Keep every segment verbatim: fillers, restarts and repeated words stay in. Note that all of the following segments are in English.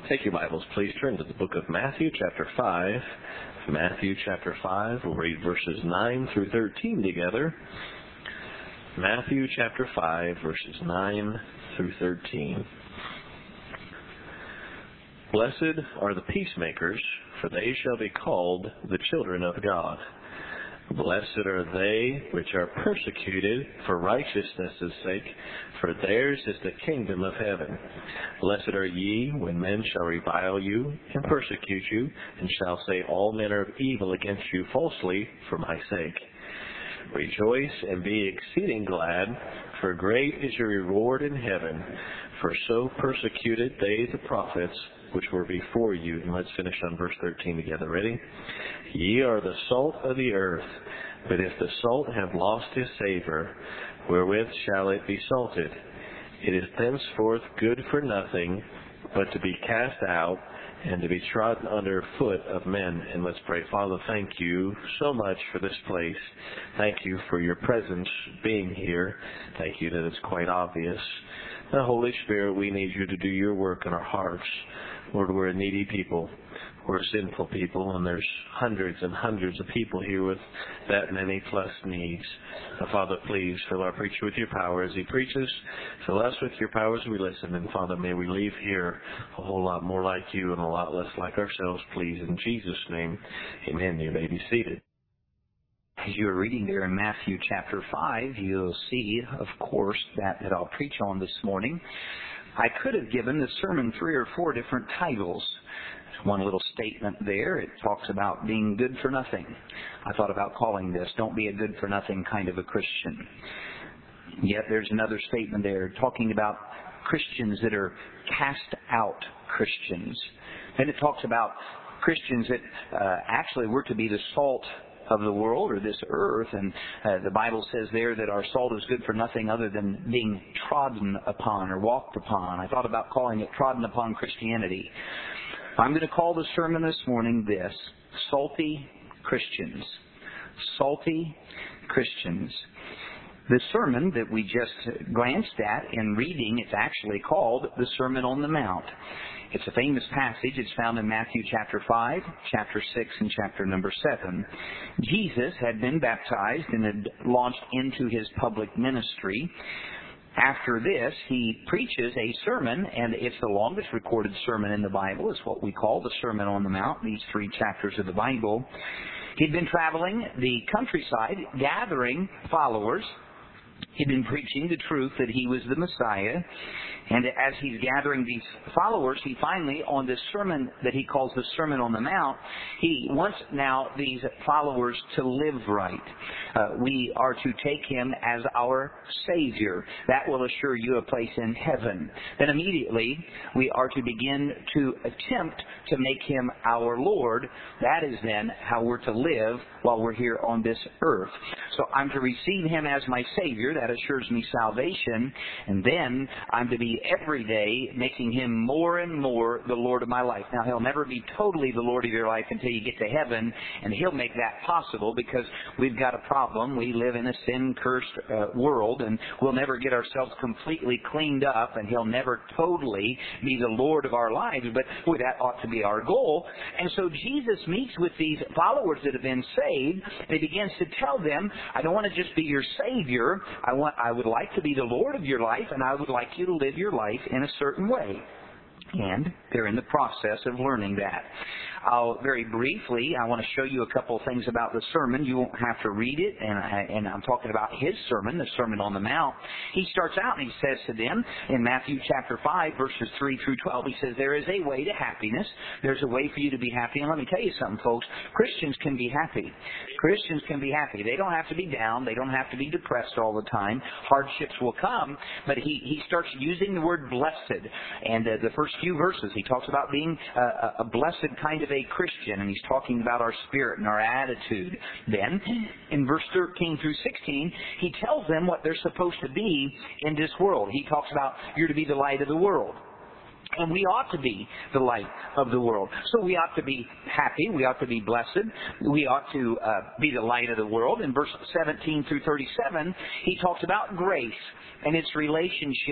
Take your Bibles, please turn to the book of Matthew, chapter five. Matthew, chapter five. We'll read verses nine through thirteen together. Matthew, chapter five, verses nine through thirteen. Blessed are the peacemakers, for they shall be called the children of God. Blessed are they which are persecuted for righteousness' sake, for theirs is the kingdom of heaven. Blessed are ye when men shall revile you and persecute you, and shall say all manner of evil against you falsely for my sake. Rejoice and be exceeding glad, for great is your reward in heaven. For so persecuted they the prophets which were before you. And let's finish on verse thirteen together. Ready? Ye are the salt of the earth, but if the salt have lost his savor, wherewith shall it be salted? It is thenceforth good for nothing, but to be cast out and to be trodden under foot of men. And let's pray. Father, thank you so much for this place. Thank you for your presence being here. Thank you that it's quite obvious. The Holy Spirit, we need you to do your work in our hearts. Lord, we're a needy people. We're sinful people, and there's hundreds and hundreds of people here with that many plus needs. Now, Father, please fill our preacher with your power as he preaches. Fill us with your power as we listen. And, Father, may we leave here a whole lot more like you and a lot less like ourselves, please. In Jesus' name, amen. You may be seated. As you are reading there in Matthew chapter five, you'll see, of course, that, that I'll preach on this morning. I could have given the sermon three or four different titles. One little statement there, it talks about being good for nothing. I thought about calling this, don't be a good for nothing kind of a Christian. Yet there's another statement there talking about Christians that are cast out Christians. Then it talks about Christians that uh, actually were to be the salt of the world or this earth, and uh, the Bible says there that our salt is good for nothing other than being trodden upon or walked upon. I thought about calling it trodden upon Christianity. I'm going to call the sermon this morning this, Salty Christians. Salty Christians. The sermon that we just glanced at in reading, it's actually called the Sermon on the Mount. It's a famous passage. It's found in Matthew chapter five, chapter six, and chapter number seven. Jesus had been baptized and had launched into his public ministry. After this, he preaches a sermon, and it's the longest recorded sermon in the Bible. It's what we call the Sermon on the Mount, these three chapters of the Bible. He'd been traveling the countryside, gathering followers. He'd been preaching the truth that he was the Messiah. And as he's gathering these followers, he finally, on this sermon that he calls the Sermon on the Mount, he wants now these followers to live right. Uh, we are to take him as our Savior. That will assure you a place in heaven. Then immediately, we are to begin to attempt to make him our Lord. That is then how we're to live while we're here on this earth. So I'm to receive him as my Savior. That assures me salvation. And then I'm to be every day making him more and more the Lord of my life. Now, he'll never be totally the Lord of your life until you get to heaven, and he'll make that possible because we've got a problem. We live in a sin-cursed uh, world, and we'll never get ourselves completely cleaned up, and he'll never totally be the Lord of our lives, but boy, that ought to be our goal. And so Jesus meets with these followers that have been saved, and he begins to tell them, I don't want to just be your Savior. I want, I would like to be the Lord of your life, and I would like you to live your life in a certain way. And they're in the process of learning that. I'll very briefly, I want to show you a couple of things about the sermon. You won't have to read it, and, I, and I'm talking about his sermon, the Sermon on the Mount. He starts out and he says to them in Matthew chapter five, verses three through twelve, he says, there is a way to happiness. There's a way for you to be happy. And let me tell you something, folks. Christians can be happy. Christians can be happy. They don't have to be down. They don't have to be depressed all the time. Hardships will come, but he, he starts using the word blessed. And uh, the first few verses, he talks about being uh, a blessed kind of a Christian, and he's talking about our spirit and our attitude. Then, in verse thirteen through sixteen, he tells them what they're supposed to be in this world. He talks about you're to be the light of the world. And we ought to be the light of the world. So we ought to be happy. We ought to be blessed. We ought to uh, be the light of the world. In verse seventeen through thirty-seven, he talks about grace and its relationship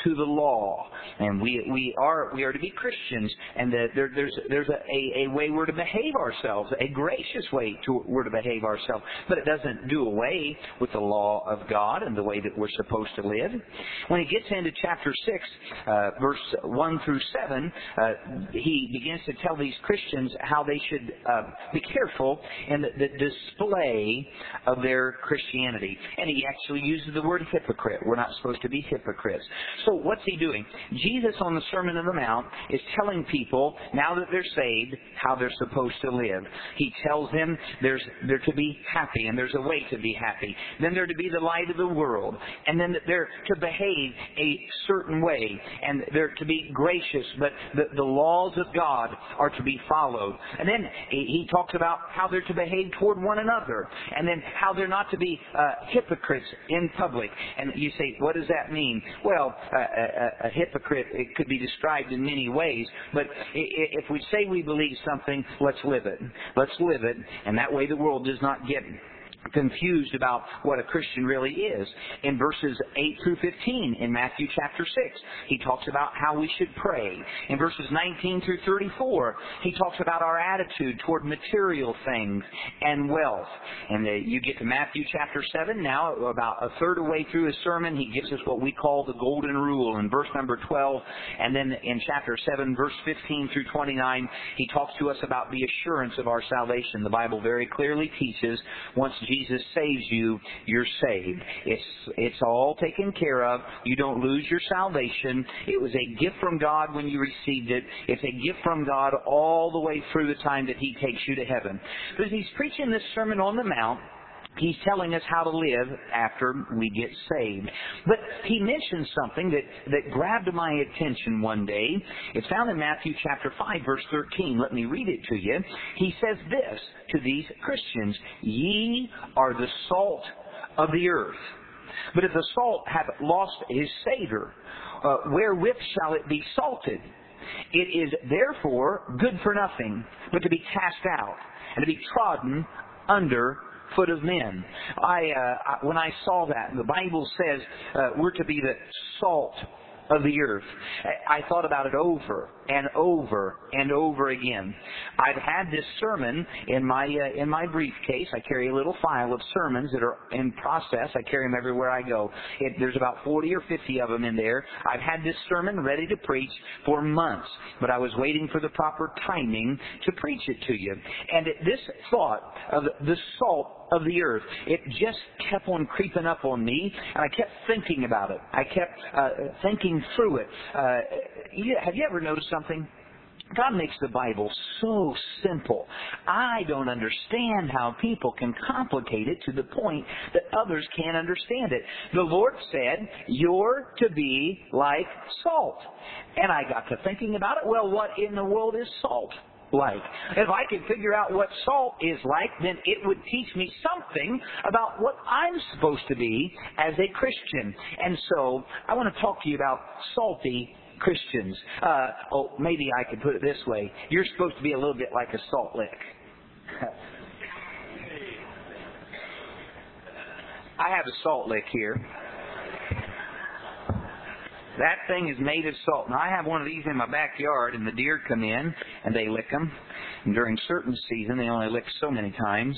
to the law. And we we are we are to be Christians, and that there, there's there's a, a, a way we're to behave ourselves, a gracious way to we're to behave ourselves. But it doesn't do away with the law of God and the way that we're supposed to live. When he gets into chapter six, uh, verse one through seven, uh, he begins to tell these Christians how they should uh, be careful in the, the display of their Christianity. And he actually uses the word hypocrite. We're not supposed to be hypocrites. So what's he doing? Jesus on the Sermon on the Mount is telling people, now that they're saved, how they're supposed to live. He tells them there's they're to be happy, and there's a way to be happy. Then they're to be the light of the world. And then they're to behave a certain way. And they're to be gracious, but the, the laws of God are to be followed. And then he talks about how they're to behave toward one another. And then how they're not to be uh, hypocrites in public. And you say, what does that mean? Well, uh, a, a hypocrite, it could be described in many ways. But if we say we believe something, let's live it. Let's live it. And that way the world does not get confused about what a Christian really is. In verses eight through fifteen in Matthew chapter six, he talks about how we should pray. In verses nineteen through thirty-four, he talks about our attitude toward material things and wealth. And uh, you get to Matthew chapter seven now, about a third of the way through his sermon, he gives us what we call the golden rule in verse number twelve. And then in chapter seven, verse fifteen through twenty-nine, he talks to us about the assurance of our salvation. The Bible very clearly teaches once Jesus saves you, you're saved. It's it's all taken care of. You don't lose your salvation. It was a gift from God when you received it. It's a gift from God all the way through the time that He takes you to heaven. But as He's preaching this Sermon on the Mount, He's telling us how to live after we get saved. But he mentions something that, that grabbed my attention one day. It's found in Matthew chapter five, verse thirteen. Let me read it to you. He says this to these Christians, "Ye are the salt of the earth. But if the salt have lost his savour, uh, wherewith shall it be salted? It is therefore good for nothing, but to be cast out, and to be trodden under foot of men." I, uh, when I saw that, the Bible says uh, we're to be the salt of the earth. I thought about it over and over and over again. I've had this sermon in my uh, in my briefcase. I carry a little file of sermons that are in process. I carry them everywhere I go. It, there's about forty or fifty of them in there. I've had this sermon ready to preach for months, but I was waiting for the proper timing to preach it to you. And it, this thought of the salt of the earth, it just kept on creeping up on me, and I kept thinking about it. I kept uh, thinking through it. Uh, you, have you ever noticed something? God makes the Bible so simple. I don't understand how people can complicate it to the point that others can't understand it. The Lord said, you're to be like salt. And I got to thinking about it. Well, what in the world is salt like? If I could figure out what salt is like, then it would teach me something about what I'm supposed to be as a Christian. And so I want to talk to you about salty Christians. Uh, oh, maybe I could put it this way. You're supposed to be a little bit like a salt lick. I have a salt lick here. That thing is made of salt. Now, I have one of these in my backyard, and the deer come in, and they lick them. And during certain season, they only lick so many times.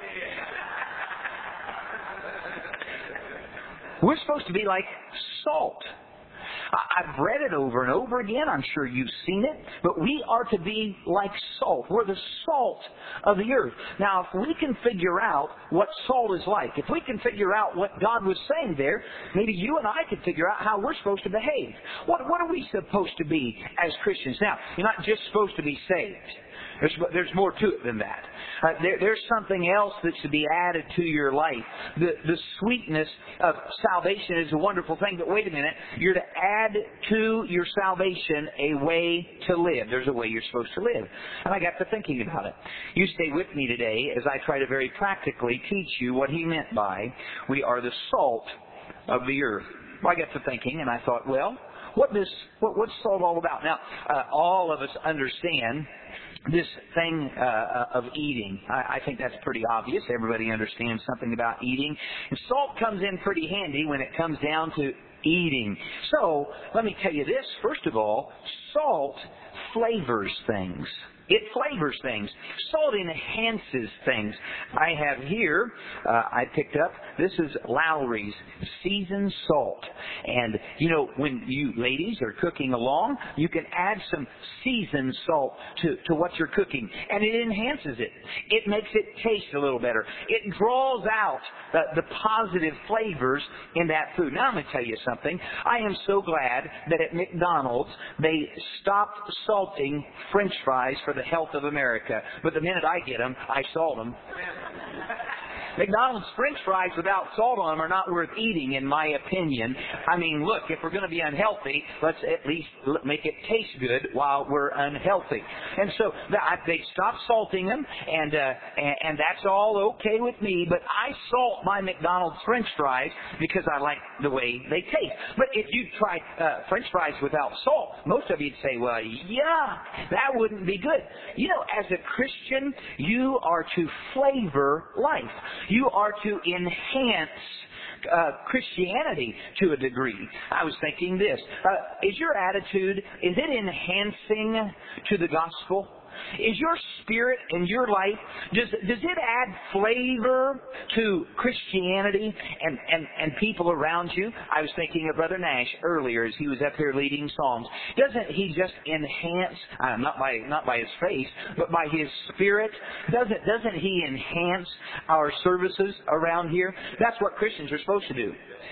We're supposed to be like salt. I've read it over and over again. I'm sure you've seen it. But we are to be like salt. We're the salt of the earth. Now, if we can figure out what salt is like, if we can figure out what God was saying there, maybe you and I could figure out how we're supposed to behave. What, what are we supposed to be as Christians? Now, you're not just supposed to be saved. There's, there's more to it than that. Uh, there, there's something else that should be added to your life. The, the sweetness of salvation is a wonderful thing, but wait a minute. You're to add to your salvation a way to live. There's a way you're supposed to live. And I got to thinking about it. You stay with me today as I try to very practically teach you what he meant by we are the salt of the earth. Well, I got to thinking, and I thought, well, what this, what, what's salt all about? Now, uh, all of us understand this thing uh, of eating. I, I think that's pretty obvious. Everybody understands something about eating. And salt comes in pretty handy when it comes down to eating. So, let me tell you this. First of all, salt flavors things. It flavors things. Salt enhances things. I have here, uh, I picked up, this is Lowry's seasoned salt. And, you know, when you ladies are cooking along, you can add some seasoned salt to, to what you're cooking. And it enhances it. It makes it taste a little better. It draws out the, the positive flavors in that food. Now, I'm going to tell you something. I am so glad that at McDonald's, they stopped salting French fries for the health of America. But the minute I get them, I salt them. McDonald's French fries without salt on them are not worth eating, in my opinion. I mean, look, if we're going to be unhealthy, let's at least make it taste good while we're unhealthy. And so they stopped salting them, and, uh, and and that's all okay with me. But I salt my McDonald's French fries because I like the way they taste. But if you try uh, French fries without salt, most of you'd say, well, yeah, that wouldn't be good. You know, as a Christian, you are to flavor life. You are to enhance uh, Christianity to a degree. I was thinking this. Uh, is your attitude, is it enhancing to the gospel? Is your spirit and your life, does, does it add flavor to Christianity and, and, and people around you? I was thinking of Brother Nash earlier as he was up here leading psalms. Doesn't he just enhance, uh, not by not by his face, but by his spirit? Doesn't, doesn't he enhance our services around here? That's what Christians are supposed to do.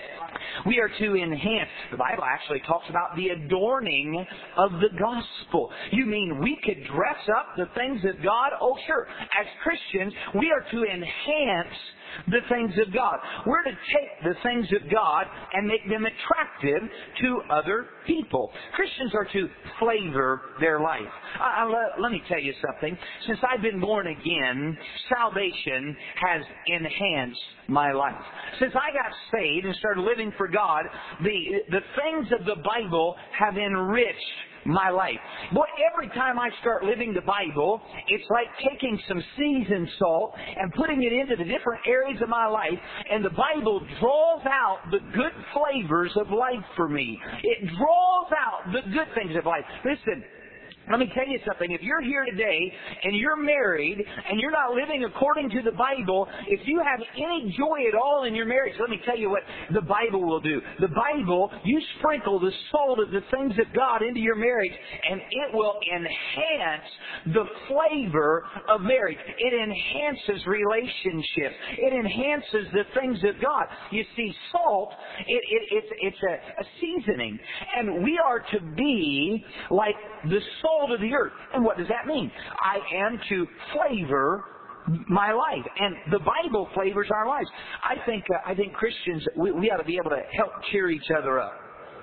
We are to enhance. The Bible actually talks about the adorning of the gospel. You mean we could dress up the things of God? Oh, sure. As Christians, we are to enhance the things of God. We're to take the things of God and make them attractive to other people. Christians are to flavor their life. I, I, let, let me tell you something. Since I've been born again, salvation has enhanced my life. Since I got saved and started living for God, the, the things of the Bible have enriched my life. Boy, every time I start living the Bible, it's like taking some seasoned salt and putting it into the different areas of my life, and the Bible draws out the good flavors of life for me. It draws out the good things of life. Listen, let me tell you something. If you're here today and you're married and you're not living according to the Bible, if you have any joy at all in your marriage, let me tell you what the Bible will do. The Bible, you sprinkle the salt of the things of God into your marriage, and it will enhance the flavor of marriage. It enhances relationships. It enhances the things of God. You see, salt, it, it, it's, it's a, a seasoning. And we are to be like the salt of the earth. And what does that mean? I am to flavor my life, and the Bible flavors our lives. I think uh, I think Christians, we, we ought to be able to help cheer each other up.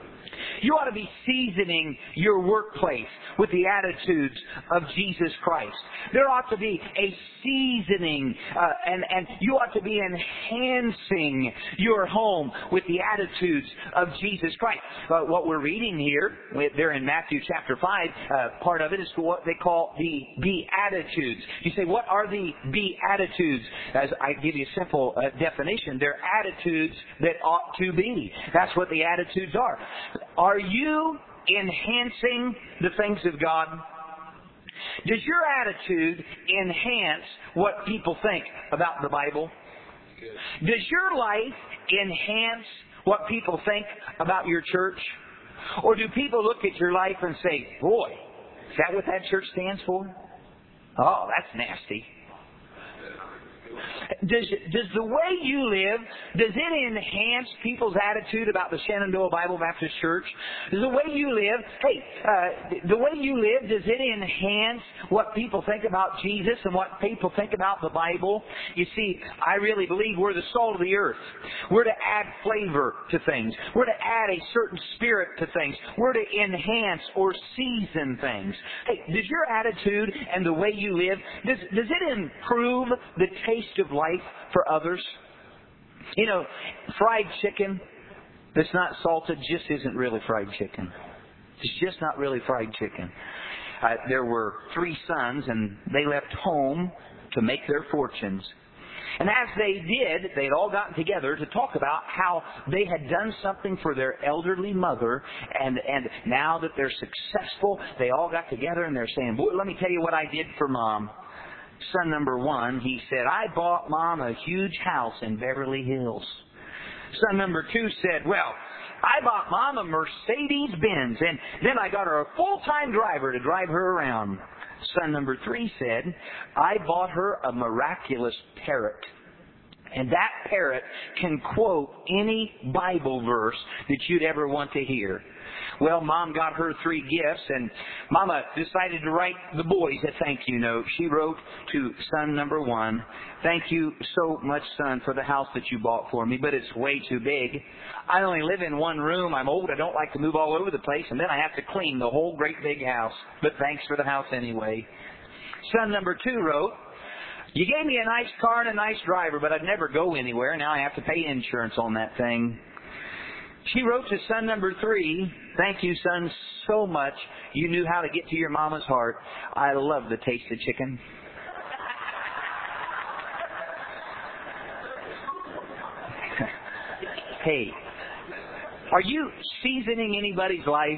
You ought to be seasoning your workplace with the attitudes of Jesus Christ. There ought to be a seasoning, uh, and, and you ought to be enhancing your home with the attitudes of Jesus Christ. Uh, what we're reading here, there in Matthew chapter five, uh, part of it is what they call the Beatitudes. You say, what are the Beatitudes? As I give you a simple uh, definition, they're attitudes that ought to be. That's what the attitudes are. Are you enhancing the things of God? Does your attitude enhance what people think about the Bible? Does your life enhance what people think about your church? Or do people look at your life and say, boy, is that what that church stands for? Oh, that's nasty. Does, does the way you live, does it enhance people's attitude about the Shenandoah Bible Baptist Church? Does the way you live, hey, uh, the way you live, does it enhance what people think about Jesus and what people think about the Bible? You see, I really believe we're the salt of the earth. We're to add flavor to things. We're to add a certain spirit to things. We're to enhance or season things. Hey, does your attitude and the way you live, does, does it improve the taste of life for others? You know, fried chicken that's not salted just isn't really fried chicken. It's just not really fried chicken. Uh, there were three sons, and they left home to make their fortunes. And as they did, they'd all gotten together to talk about how they had done something for their elderly mother, and, and now that they're successful, they all got together and they're saying, boy, let me tell you what I did for Mom. Son number one, he said, I bought Mom a huge house in Beverly Hills. Son number two said, well, I bought Mom a Mercedes-Benz, and then I got her a full-time driver to drive her around. Son number three said, I bought her a miraculous parrot. And that parrot can quote any Bible verse that you'd ever want to hear. Well, Mom got her three gifts, and Mama decided to write the boys a thank you note. She wrote to son number one, thank you so much, son, for the house that you bought for me, but it's way too big. I only live in one room. I'm old. I don't like to move all over the place, and then I have to clean the whole great big house. But thanks for the house anyway. Son number two wrote, you gave me a nice car and a nice driver, but I'd never go anywhere. Now I have to pay insurance on that thing. She wrote to son number three, thank you, son, so much. You knew how to get to your mama's heart. I love the taste of chicken. Hey, are you seasoning anybody's life?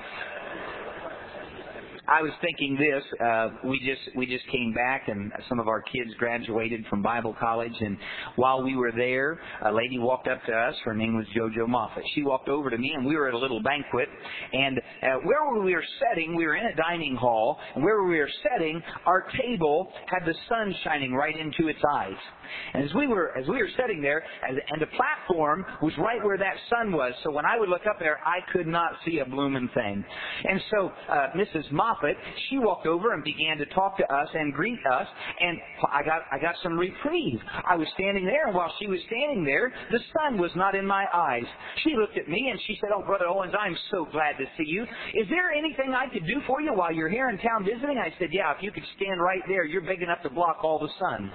I was thinking this. Uh, we just we just came back, and some of our kids graduated from Bible college. And while we were there, a lady walked up to us. Her name was JoJo Moffat. She walked over to me, and we were at a little banquet. And uh, where we were sitting, we were in a dining hall. And where we were sitting, our table had the sun shining right into its eyes. And as we were as we were sitting there, and, and the platform was right where that sun was. So when I would look up there, I could not see a blooming thing. And so uh, Missus Moffat, she walked over and began to talk to us and greet us, and I got I got some reprieve. I was standing there, and while she was standing there, the sun was not in my eyes. She looked at me and she said, "Oh, Brother Owens, I'm so glad to see you. Is there anything I could do for you while you're here in town visiting?" I said, "Yeah, if you could stand right there, you're big enough to block all the sun."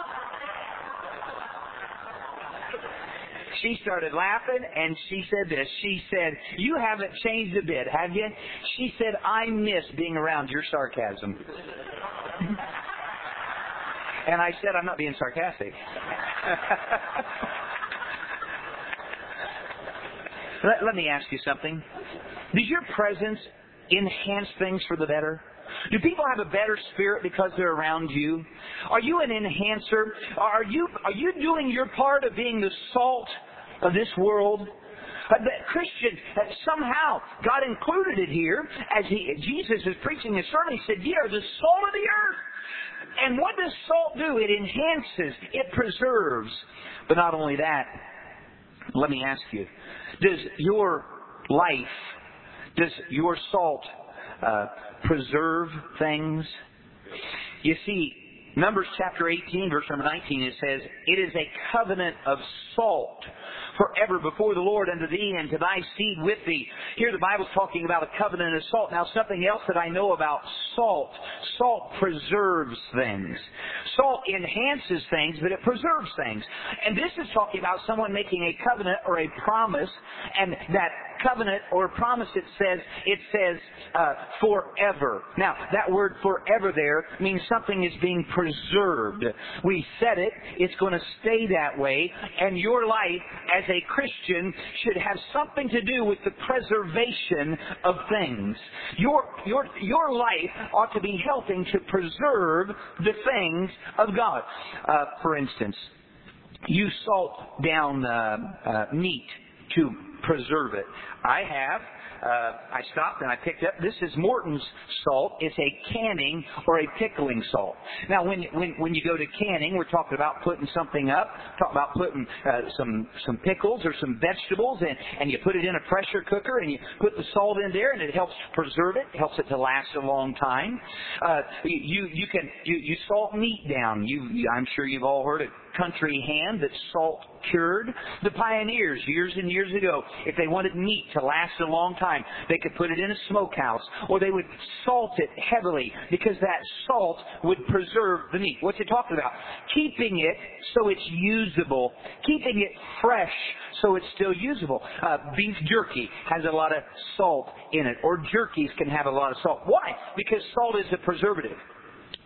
She started laughing, and she said this. She said, "You haven't changed a bit, have you?" She said, "I miss being around your sarcasm." And I said, "I'm not being sarcastic." let, let me ask you something. Does your presence enhance things for the better? Do people have a better spirit because they're around you? Are you an enhancer? Are you are you doing your part of being the salt of this world? Uh, the Christians, uh, somehow God included it here as he, Jesus is preaching his sermon. He said, "Ye are the salt of the earth." And what does salt do? It enhances. It preserves. But not only that, let me ask you, does your life, does your salt uh, preserve things? You see, Numbers chapter eighteen, verse number nineteen, it says, "It is a covenant of salt forever before the Lord unto thee and to thy seed with thee." Here the Bible's talking about a covenant of salt. Now, something else that I know about salt. Salt preserves things. Salt enhances things, but it preserves things. And this is talking about someone making a covenant or a promise, and that covenant or promise, it says, it says uh, forever. Now, that word forever there means something is being preserved. We said it, it's going to stay that way, and your life as a Christian should have something to do with the preservation of things. Your, your, your life ought to be helping to preserve the things of God. Uh, for instance, you salt down uh, uh, meat to preserve it. I have. Uh, I stopped and I picked up. This is Morton's salt. It's a canning or a pickling salt. Now, when when when you go to canning, we're talking about putting something up. Talking about putting uh, some some pickles or some vegetables, and and you put it in a pressure cooker and you put the salt in there, and it helps preserve it. It helps it to last a long time. Uh, you you can you you salt meat down. You, you I'm sure you've all heard of country ham that's salt cured. The pioneers years and years ago, if they wanted meat to last a long time, they could put it in a smokehouse, or they would salt it heavily because that salt would preserve the meat. What's it talking about? Keeping it so it's usable, keeping it fresh so it's still usable. Uh, beef jerky has a lot of salt in it, or jerkies can have a lot of salt. Why? Because salt is a preservative.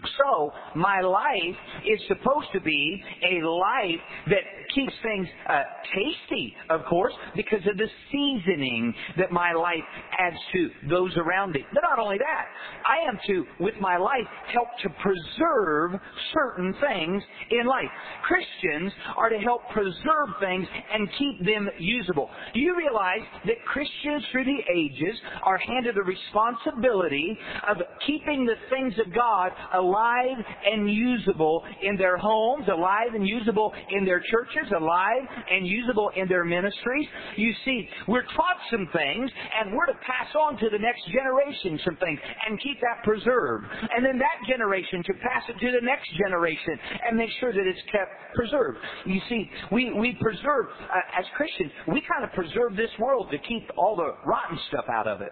So, my life is supposed to be a life that keeps things uh, tasty, of course, because of the seasoning that my life adds to those around me. But not only that, I am to, with my life, help to preserve certain things in life. Christians are to help preserve things and keep them usable. Do you realize that Christians through the ages are handed the responsibility of keeping the things of God alive and usable in their homes, alive and usable in their churches, alive and usable in their ministries? You see, we're taught some things, and we're to pass on to the next generation some things and keep that preserved. And then that generation to pass it to the next generation and make sure that it's kept preserved. You see, we, we preserve, uh, as Christians, we kind of preserve this world to keep all the rotten stuff out of it.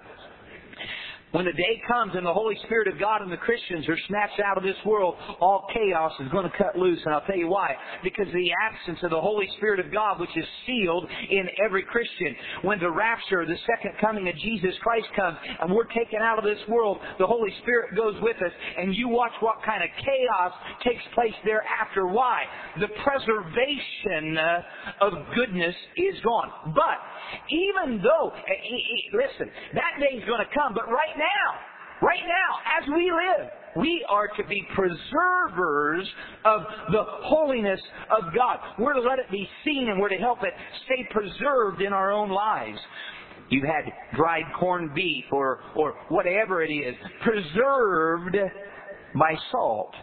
When the day comes and the Holy Spirit of God and the Christians are snatched out of this world, all chaos is going to cut loose. And I'll tell you why. Because of the absence of the Holy Spirit of God, which is sealed in every Christian. When the rapture, the second coming of Jesus Christ comes, and we're taken out of this world, the Holy Spirit goes with us, and you watch what kind of chaos takes place thereafter. Why? The preservation uh, of goodness is gone. But even though, listen, that day is going to come, but right now, Now, right now, as we live, we are to be preservers of the holiness of God. We're to let it be seen, and we're to help it stay preserved in our own lives. You've had dried corned beef or, or whatever it is, preserved by salt.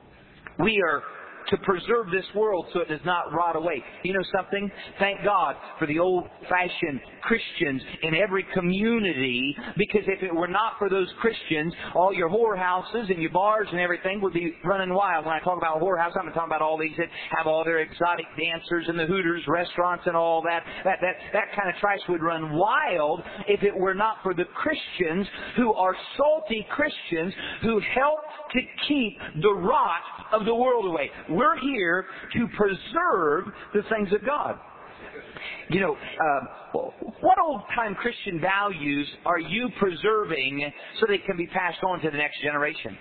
We are to preserve this world so it does not rot away. You know something? Thank God for the old-fashioned Christians in every community, because if it were not for those Christians, all your whorehouses and your bars and everything would be running wild. When I talk about whorehouse, I'm talking about all these that have all their exotic dancers and the Hooters restaurants and all that. That, that, that kind of trash would run wild if it were not for the Christians who are salty Christians who help to keep the rot of the world away. We're here to preserve the things of God. You know, uh, what old-time Christian values are you preserving so they can be passed on to the next generation?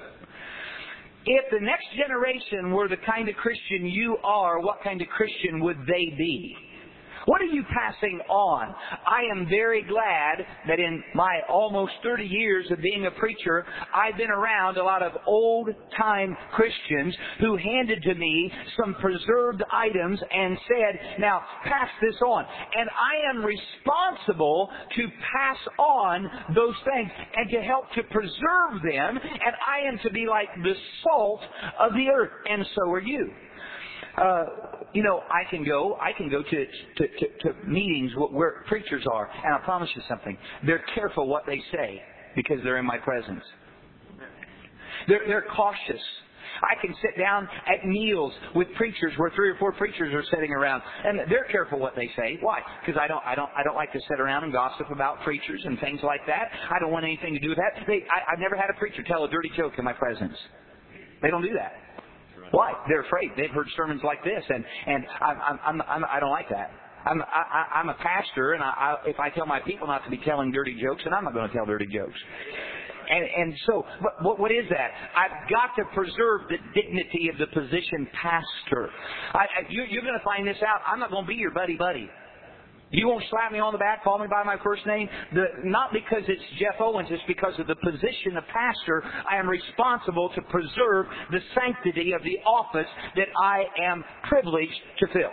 If the next generation were the kind of Christian you are, what kind of Christian would they be? What are you passing on? I am very glad that in my almost thirty years of being a preacher, I've been around a lot of old-time Christians who handed to me some preserved items and said, now, pass this on. And I am responsible to pass on those things and to help to preserve them, and I am to be like the salt of the earth, and so are you. Uh, you know, I can go, I can go to, to, to, to meetings where preachers are, and I promise you something. They're careful what they say because they're in my presence. They're, they're cautious. I can sit down at meals with preachers where three or four preachers are sitting around, and they're careful what they say. Why? Because I don't, I don't, I don't like to sit around and gossip about preachers and things like that. I don't want anything to do with that. They, I, I've never had a preacher tell a dirty joke in my presence. They don't do that. Why? They're afraid. They've heard sermons like this, and and I'm, I'm, I'm, I'm I don't like that. I'm I, I'm a pastor, and I, I, if I tell my people not to be telling dirty jokes, then I'm not going to tell dirty jokes. And and so, what what is that? I've got to preserve the dignity of the position pastor. I, I, you, you're going to find this out. I'm not going to be your buddy buddy. You won't slap me on the back, call me by my first name. The, not because it's Jeff Owens, it's because of the position of pastor. I am responsible to preserve the sanctity of the office that I am privileged to fill.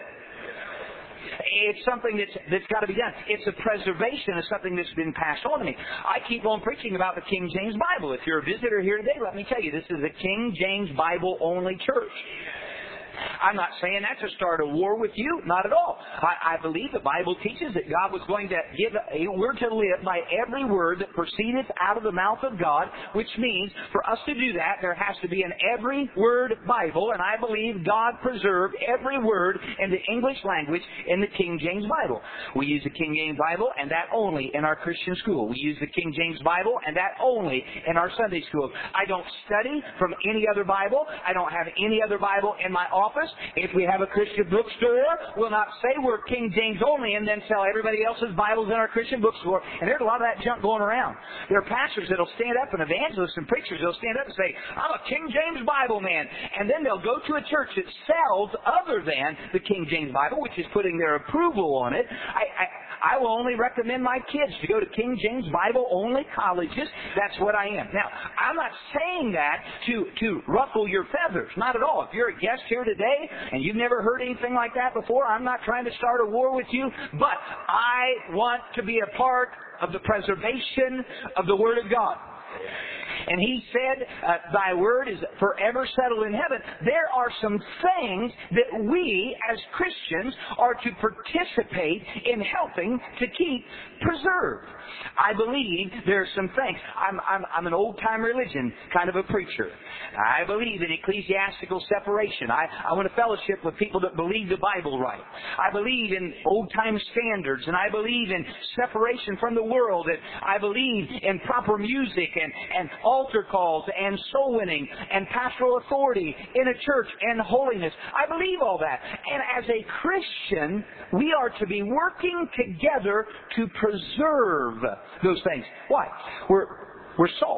It's something that's, that's got to be done. It's a preservation of something that's been passed on to me. I keep on preaching about the King James Bible. If you're a visitor here today, let me tell you, this is a King James Bible only church. I'm not saying that to start a war with you. Not at all. I, I believe the Bible teaches that God was going to give a word to live by every word that proceedeth out of the mouth of God, which means for us to do that, there has to be an every word Bible, and I believe God preserved every word in the English language in the King James Bible. We use the King James Bible, and that only in our Christian school. We use the King James Bible, and that only in our Sunday school. I don't study from any other Bible. I don't have any other Bible in my office. office, if we have a Christian bookstore, we'll not say we're King James only and then sell everybody else's Bibles in our Christian bookstore. And there's a lot of that junk going around. There are pastors that'll stand up, and evangelists and preachers that'll stand up and say, I'm a King James Bible man. And then they'll go to a church that sells other than the King James Bible, which is putting their approval on it. I, I I will only recommend my kids to go to King James Bible-only colleges. That's what I am. Now, I'm not saying that to, to ruffle your feathers. Not at all. If you're a guest here today and you've never heard anything like that before, I'm not trying to start a war with you. But I want to be a part of the preservation of the Word of God. And he said, uh, thy word is forever settled in heaven. There are some things that we as Christians are to participate in helping to keep preserved. I believe there are some things. I'm, I'm, I'm an old-time religion kind of a preacher. I believe in ecclesiastical separation. I, I want to fellowship with people that believe the Bible right. I believe in old-time standards, and I believe in separation from the world, and I believe in proper music and, and altar calls and soul winning and pastoral authority in a church and holiness. I believe all that. And as a Christian, we are to be working together to preserve those things. Why? We're, we're salt.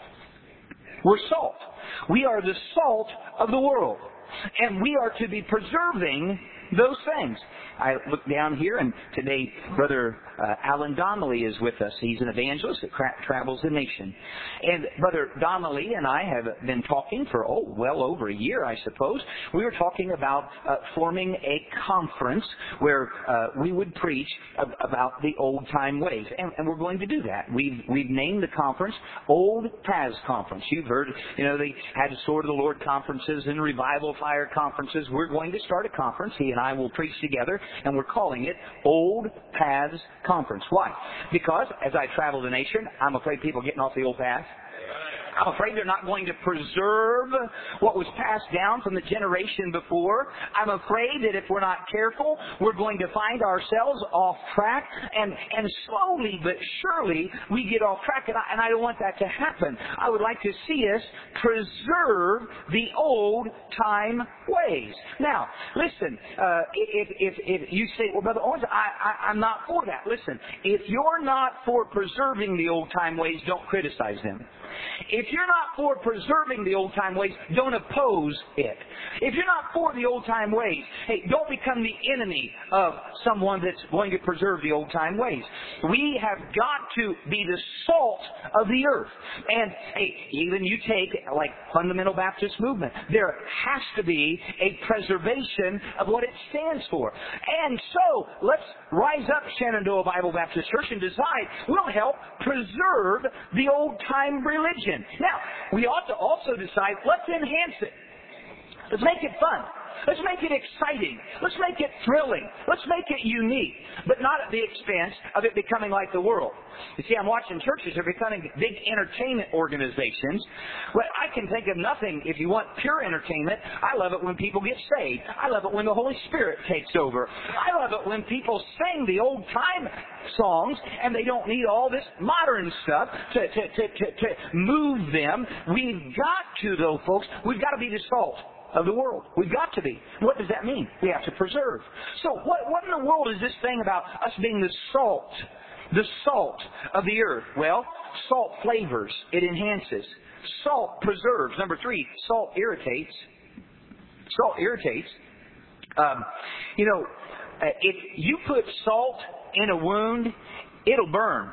We're salt. We are the salt of the world. And we are to be preserving those things. I look down here, and today Brother uh, Alan Donnelly is with us. He's an evangelist that tra- travels the nation. And Brother Donnelly and I have been talking for, oh, well over a year, I suppose. We were talking about uh, forming a conference where uh, we would preach ab- about the old-time ways. And, and we're going to do that. We've, we've named the conference Old Paths Conference. You've heard, you know, they had Sword of the Lord conferences and Revival Fire conferences. We're going to start a conference. He and I will preach together, and we're calling it Old Paths Conference. Why? Because as I travel the nation, I'm afraid people are getting off the old path. I'm afraid they're not going to preserve what was passed down from the generation before. I'm afraid that if we're not careful, we're going to find ourselves off track, and, and slowly but surely we get off track, and I, and I don't want that to happen. I would like to see us preserve the old time ways. Now, listen, uh, if, if, if you say, well, Brother Owens, I, I, I'm not for that. Listen, if you're not for preserving the old time ways, don't criticize them. If you're not for preserving the old-time ways, don't oppose it. If you're not for the old-time ways, hey, don't become the enemy of someone that's going to preserve the old-time ways. We have got to be the salt of the earth. And hey, even you take, like, Fundamental Baptist Movement, there has to be a preservation of what it stands for. And so, let's rise up, Shenandoah Bible Baptist Church, and decide we'll help preserve the old-time religion. Now, we ought to also decide, let's enhance it. Let's make it fun. Let's make it exciting. Let's make it thrilling. Let's make it unique, but not at the expense of it becoming like the world. You see, I'm watching churches are becoming big entertainment organizations. Well, I can think of nothing if you want pure entertainment. I love it when people get saved. I love it when the Holy Spirit takes over. I love it when people sing the old time songs and they don't need all this modern stuff to, to, to, to, to move them. We've got to, though, folks, we've got to be the salt of the world. We've got to be. What does that mean? We have to preserve. So what, what in the world is this thing about us being the salt, the salt of the earth? Well, salt flavors. It enhances. Salt preserves. Number three, salt irritates. Salt irritates. Um, you know, if you put salt in a wound, it'll burn.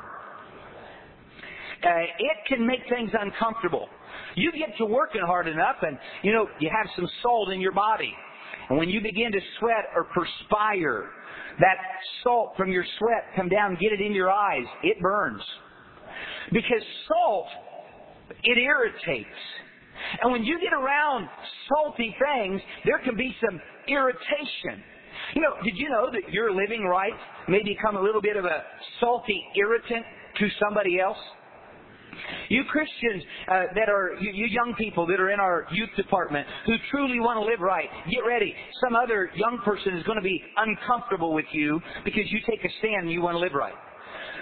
Uh, it can make things uncomfortable. You get to working hard enough and, you know, you have some salt in your body. And when you begin to sweat or perspire, that salt from your sweat come down and get it in your eyes. It burns. Because salt, it irritates. And when you get around salty things, there can be some irritation. You know, did you know that your living right may become a little bit of a salty irritant to somebody else? You Christians uh, that are, you, you young people that are in our youth department who truly want to live right, get ready. Some other young person is going to be uncomfortable with you because you take a stand and you want to live right.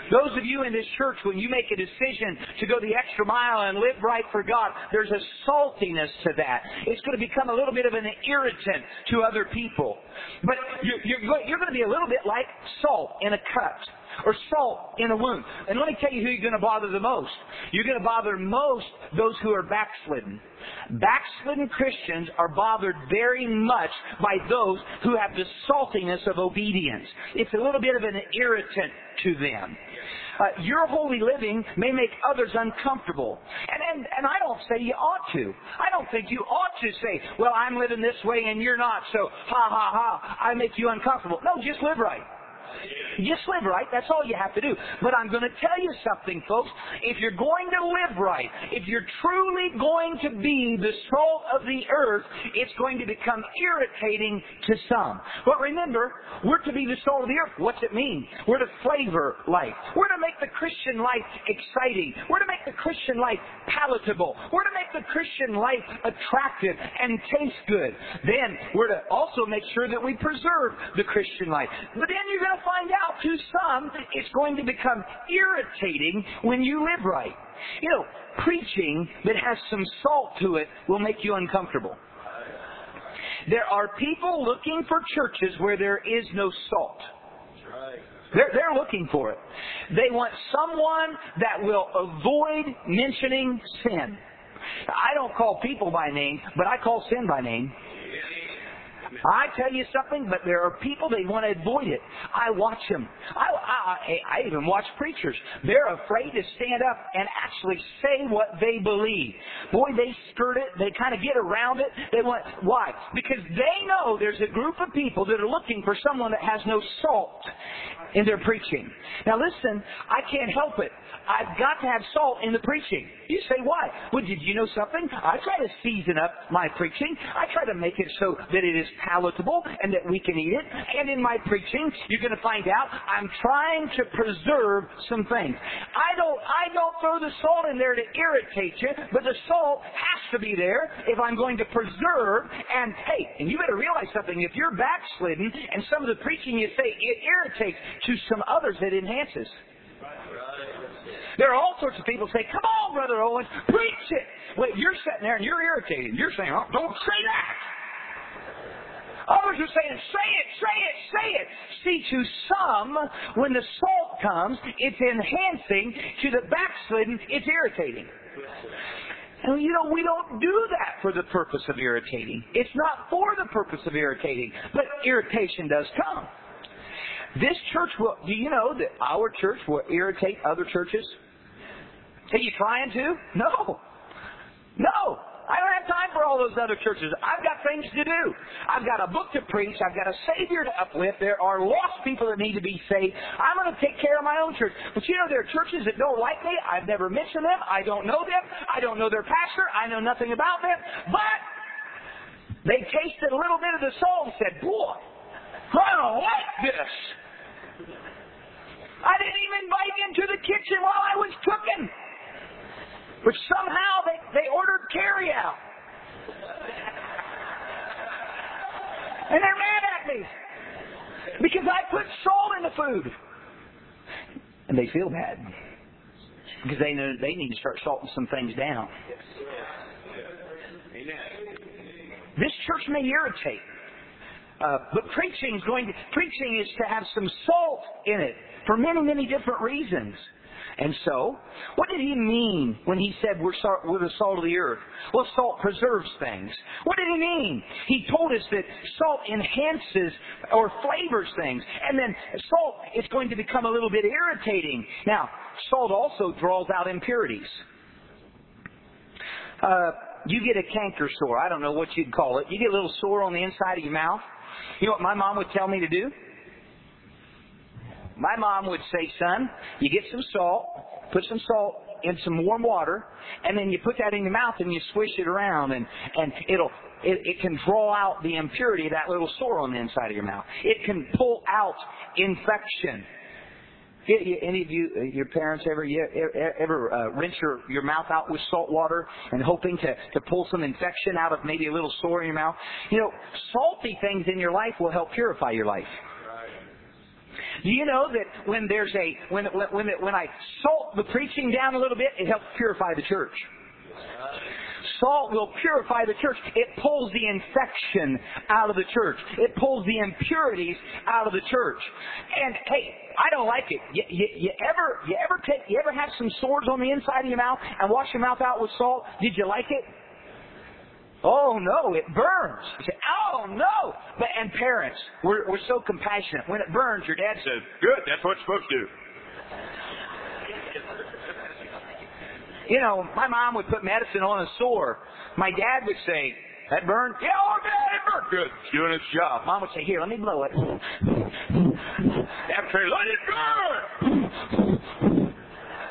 Those of you in this church, when you make a decision to go the extra mile and live right for God, there's a saltiness to that. It's going to become a little bit of an irritant to other people. But you're, you're, you're going to be a little bit like salt in a cut, or salt in a wound. And let me tell you who you're going to bother the most. You're going to bother most those who are backslidden. Backslidden Christians are bothered very much by those who have the saltiness of obedience. It's a little bit of an irritant to them. Uh, your holy living may make others uncomfortable. And, and and I don't say you ought to. I don't think you ought to say, well, I'm living this way and you're not, so ha ha ha, I make you uncomfortable. No, just live right. Just live right. That's all you have to do. But I'm going to tell you something, folks. If you're going to live right, if you're truly going to be the salt of the earth, it's going to become irritating to some. But remember, we're to be the salt of the earth. What's it mean? We're to flavor life. We're to make the Christian life exciting. We're to make the Christian life palatable. We're to make the Christian life attractive and taste good. Then we're to also make sure that we preserve the Christian life. But then you're going to find out to some it's going to become irritating when you live right. You know, preaching that has some salt to it will make you uncomfortable. There are people looking for churches where there is no salt. They're, they're looking for it. They want someone that will avoid mentioning sin. I don't call people by name, but I call sin by name. I tell you something, but there are people, they want to avoid it. I watch them. I, I, I even watch preachers. They're afraid to stand up and actually say what they believe. Boy, they skirt it. They kind of get around it. They want, why? Because they know there's a group of people that are looking for someone that has no salt in their preaching. Now listen, I can't help it. I've got to have salt in the preaching. You say, why? Well, did you know something? I try to season up my preaching. I try to make it so that it is palatable and that we can eat it. And in my preaching, you're going to find out I'm trying to preserve some things. I don't, I don't throw the salt in there to irritate you, but the salt has to be there if I'm going to preserve. And hey, and you better realize something. If you're backslidden and some of the preaching you say, it irritates, to some others it enhances. There are all sorts of people who say, come on, Brother Owens, preach it. Wait, you're sitting there and you're irritated. You're saying, oh, don't say that. Others are saying, say it, say it, say it. See, to some, when the salt comes, it's enhancing. To the backslidden, it's irritating. And you know, we don't do that for the purpose of irritating. It's not for the purpose of irritating, but irritation does come. This church will, do you know that our church will irritate other churches? Are you trying to? No. No. I don't have time for all those other churches. I've got things to do. I've got a book to preach. I've got a Savior to uplift. There are lost people that need to be saved. I'm going to take care of my own church. But you know, there are churches that don't like me. I've never mentioned them. I don't know them. I don't know their pastor. I know nothing about them. But they tasted a little bit of the salt and said, boy, I don't like this. I didn't even invite him to the kitchen while I was cooking. But somehow they, they ordered carry out. And they're mad at me. Because I put salt in the food. And they feel bad. Because they know they need to start salting some things down. This church may irritate. Uh, but preaching is going to, preaching is to have some salt in it for many, many different reasons. And so, what did he mean when he said we're, salt, we're the salt of the earth? Well, salt preserves things. What did he mean? He told us that salt enhances or flavors things. And then salt is going to become a little bit irritating. Now, salt also draws out impurities. Uh, you get a canker sore. I don't know what you'd call it. You get a little sore on the inside of your mouth. You know what my mom would tell me to do? My mom would say, son, you get some salt, put some salt in some warm water, and then you put that in your mouth and you swish it around, and, and it'll it, it can draw out the impurity of that little sore on the inside of your mouth. It can pull out infection. Any of you, your parents ever you ever uh, rinse your, your mouth out with salt water and hoping to, to pull some infection out of maybe a little sore in your mouth? You know, salty things in your life will help purify your life. Do you know that when there's a when when when I salt the preaching down a little bit, it helps purify the church. Salt will purify the church. It pulls the infection out of the church. It pulls the impurities out of the church. And hey, I don't like it. You, you, you ever you ever take you ever have some sores on the inside of your mouth and wash your mouth out with salt? Did you like it? Oh no, it burns. You say, oh no. But and parents, we're we're so compassionate. When it burns, your dad says, "Good, that's what you're supposed to do." You know, my mom would put medicine on a sore. My dad would say, "That burned?" "Yeah, oh, Dad, it burned." "Good, it's doing its job." Mom would say, "Here, let me blow it." Dad would say, "Let it burn."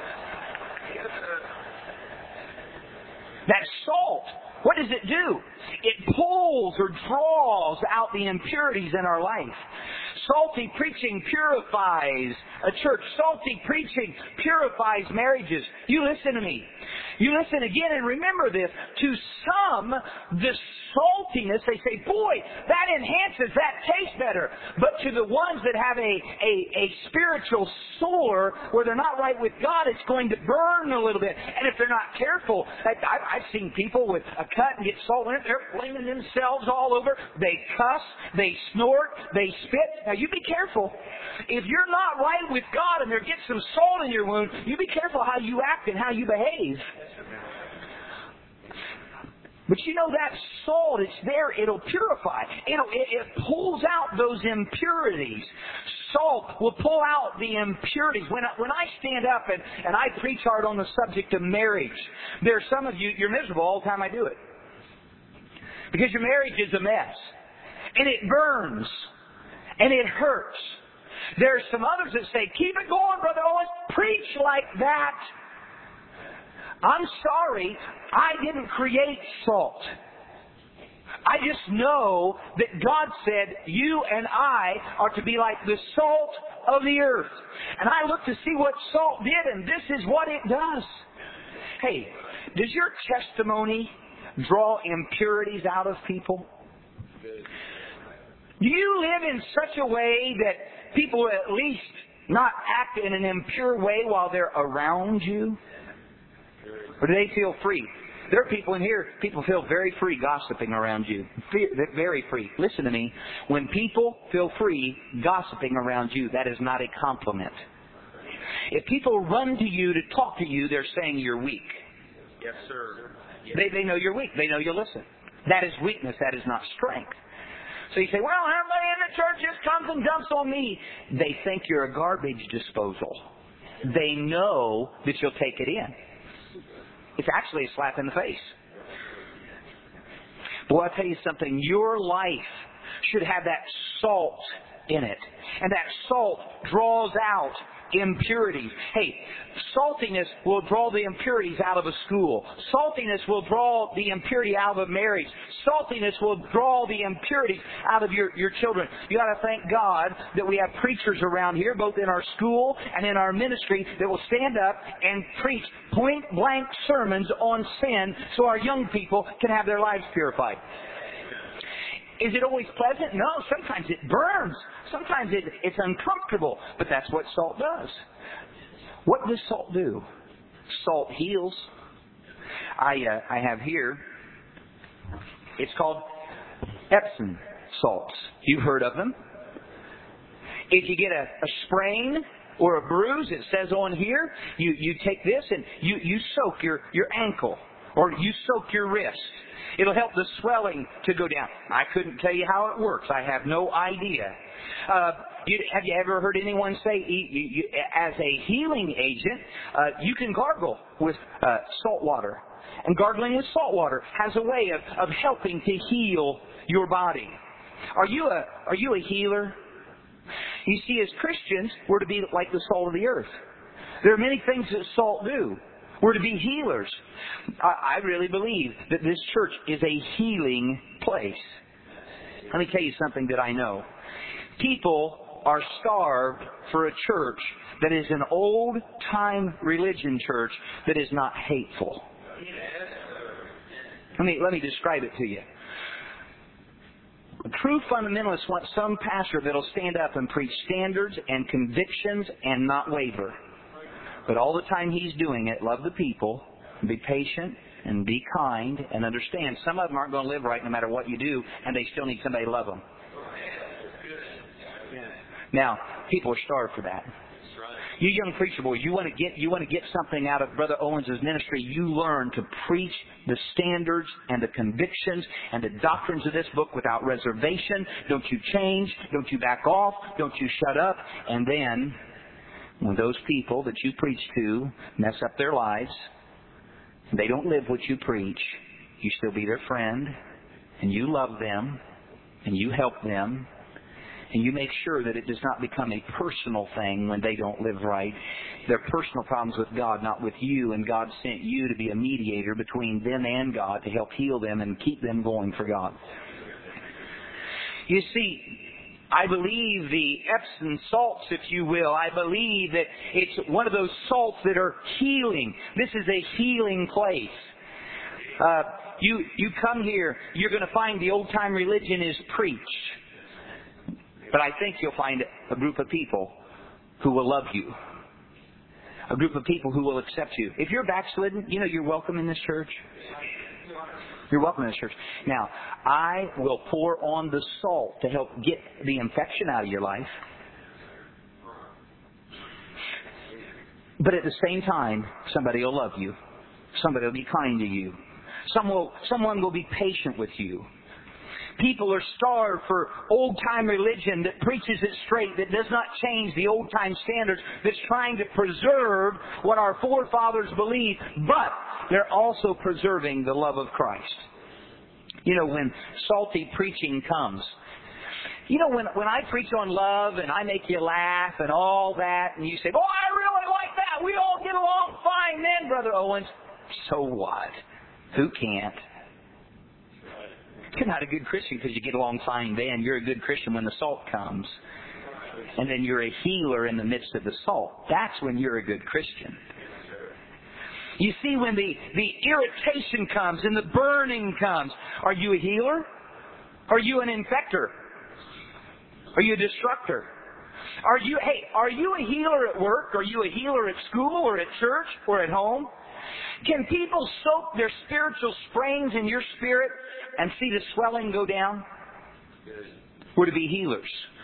That salt, what does it do? It pulls or draws out the impurities in our life. Salty preaching purifies a church. Salty preaching purifies marriages. You listen to me. You listen again and remember this. To some, the saltiness, they say, boy, that enhances, that tastes better. But to the ones that have a, a, a spiritual sore where they're not right with God, it's going to burn a little bit. And if they're not careful, I, I've seen people with a cut and get salt in it. They're flinging themselves all over. They cuss. They snort. They spit. Now, you be careful. If you're not right with God and there gets some salt in your wound, you be careful how you act and how you behave. But you know that salt, it's there, it'll purify. It'll, it, it pulls out those impurities. Salt will pull out the impurities. When I, when I stand up and, and I preach hard on the subject of marriage, there are some of you, you're miserable all the time I do it. Because your marriage is a mess. And it burns. And it hurts. There are some others that say, keep it going, Brother Owens. Preach like that. I'm sorry, I didn't create salt. I just know that God said you and I are to be like the salt of the earth. And I look to see what salt did, and this is what it does. Hey, does your testimony draw impurities out of people? Do you live in such a way that people at least not act in an impure way while they're around you? Or do they feel free? There are people in here, people feel very free gossiping around you. Very free. Listen to me. When people feel free gossiping around you, that is not a compliment. If people run to you to talk to you, they're saying you're weak. Yes, sir. Yes. They, they know you're weak. They know you'll listen. That is weakness. That is not strength. So you say, well, everybody in the church just comes and dumps on me. They think you're a garbage disposal. They know that you'll take it in. It's actually a slap in the face. Boy, I'll tell you something. Your life should have that salt in it. And that salt draws out impurities. Hey, saltiness will draw the impurities out of a school. Saltiness will draw the impurity out of a marriage. Saltiness will draw the impurities out of your, your children. You got to thank God that we have preachers around here, both in our school and in our ministry, that will stand up and preach point-blank sermons on sin so our young people can have their lives purified. Is it always pleasant? No, sometimes it burns. Sometimes it, it's uncomfortable. But that's what salt does. What does salt do? Salt heals. I uh, I have here, it's called Epsom salts. You've heard of them. If you get a, a sprain or a bruise, it says on here, you, you take this and you, you soak your, your ankle or you soak your wrist. It'll help the swelling to go down. I couldn't tell you how it works. I have no idea. Uh, you, have you ever heard anyone say, you, you, as a healing agent, uh, you can gargle with uh, salt water? And gargling with salt water has a way of, of helping to heal your body. Are you a are you a healer? You see, as Christians, we're to be like the salt of the earth. There are many things that salt do. We're to be healers. I, I really believe that this church is a healing place. Let me tell you something that I know. People are starved for a church that is an old-time religion church that is not hateful. Let me, let me describe it to you. true fundamentalists want some pastor that'll stand up and preach standards and convictions and not waver. But all the time he's doing it, love the people, be patient, and be kind, and understand some of them aren't going to live right no matter what you do, and they still need somebody to love them. Now, people are starved for that. You young preacher boys, you want to get you want to get something out of Brother Owens' ministry, you learn to preach the standards and the convictions and the doctrines of this book without reservation. Don't you change. Don't you back off. Don't you shut up. And then, when those people that you preach to mess up their lives, they don't live what you preach, you still be their friend, and you love them, and you help them, and you make sure that it does not become a personal thing when they don't live right. They're personal problems with God, not with you, and God sent you to be a mediator between them and God to help heal them and keep them going for God. You see, I believe the Epsom salts, if you will, I believe that it's one of those salts that are healing. This is a healing place. Uh, you, you come here, you're going to find the old-time religion is preached. But I think you'll find a group of people who will love you. A group of people who will accept you. If you're backslidden, you know you're welcome in this church. You're welcome in this church. Now, I will pour on the salt to help get the infection out of your life. But at the same time, somebody will love you. Somebody will be kind to you. Some will, someone will be patient with you. People are starved for old-time religion that preaches it straight, that does not change the old-time standards, that's trying to preserve what our forefathers believed, but they're also preserving the love of Christ. You know, when salty preaching comes, you know, when, when I preach on love and I make you laugh and all that, and you say, "Oh, I really like that. We all get along fine then, Brother Owens." So what? Who can't? You're not a good Christian because you get along fine then. You're a good Christian when the salt comes. And then you're a healer in the midst of the salt. That's when you're a good Christian. You see, when the, the irritation comes and the burning comes, are you a healer? Are you an infector? Are you a destructor? Are you, hey, are you a healer at work? Are you a healer at school or at church or at home? Can people soak their spiritual springs in your spirit and see the swelling go down? We're to be healers.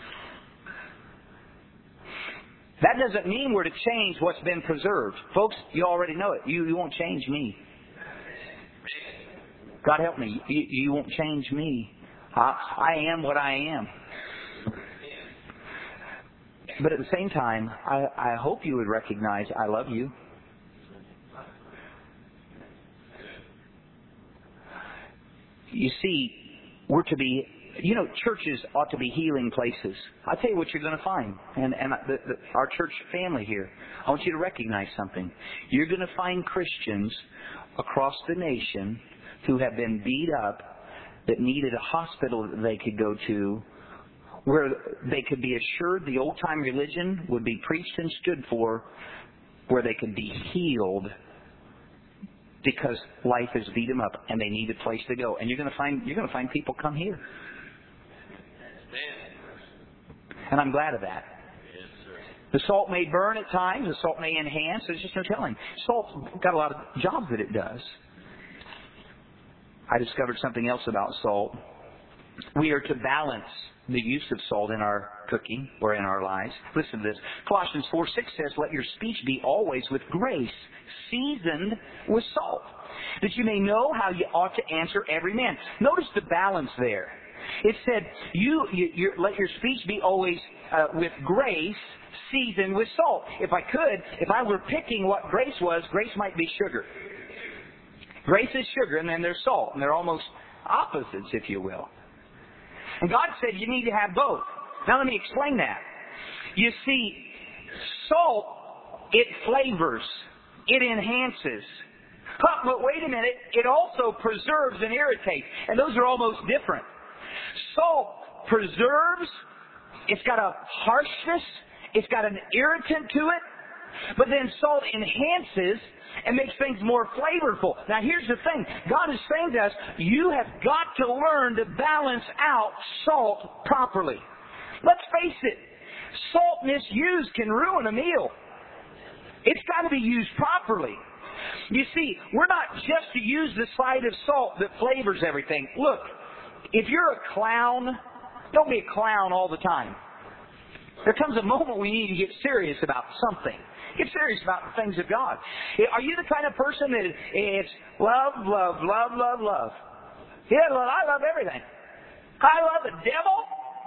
That doesn't mean we're to change what's been preserved. Folks, you already know it. You, you won't change me. God help me. You, you won't change me. I, I am what I am. But at the same time, I, I hope you would recognize I love you. You see, we're to be, you know, churches ought to be healing places. I'll tell you what you're going to find. And, and the, the, our church family here, I want you to recognize something. You're going to find Christians across the nation who have been beat up, that needed a hospital that they could go to, where they could be assured the old-time religion would be preached and stood for, where they could be healed because life has beat them up and they need a place to go. And you're going to find you're going to find people come here. And I'm glad of that. The salt may burn at times. The salt may enhance. There's just no telling. Salt's got a lot of jobs that it does. I discovered something else about salt. We are to balance the use of salt in our cooking or in our lives. Listen to this. Colossians four six says, "Let your speech be always with grace, seasoned with salt, that you may know how you ought to answer every man." Notice the balance there. It said, "You, you you let your speech be always uh, with grace, seasoned with salt." If I could, if I were picking what grace was, grace might be sugar. Grace is sugar, and then there's salt, and they're almost opposites, if you will. And God said you need to have both. Now let me explain that. You see, salt, it flavors, it enhances. But, but wait a minute, it also preserves and irritates. And those are almost different. Salt preserves, it's got a harshness, it's got an irritant to it. But then salt enhances and makes things more flavorful. Now here's the thing. God is saying to us, you have got to learn to balance out salt properly. Let's face it, salt misused can ruin a meal. It's got to be used properly. You see, we're not just to use the side of salt that flavors everything. Look, if you're a clown, don't be a clown all the time. There comes a moment we need to get serious about something. Get serious about the things of God. Are you the kind of person that it's love, love, love, love, love? Yeah, well, I love everything. I love the devil.